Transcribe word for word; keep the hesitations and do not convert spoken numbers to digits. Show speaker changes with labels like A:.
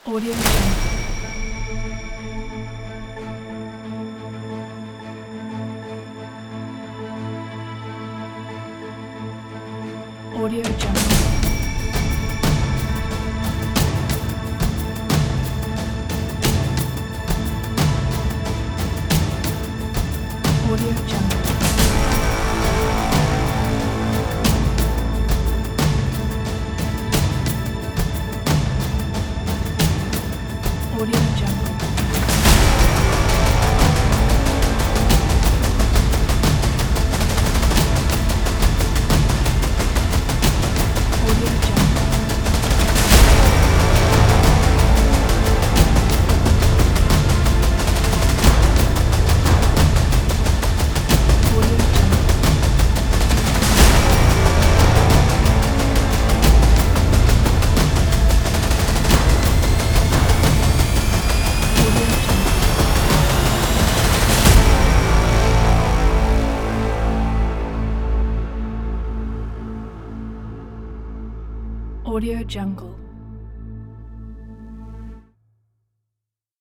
A: Audio Jungle. Audio Jungle. Audio Jungle. Audio Jungle. Audio Jungle. Audio Jungle. Audio Jungle. Audio Jungle.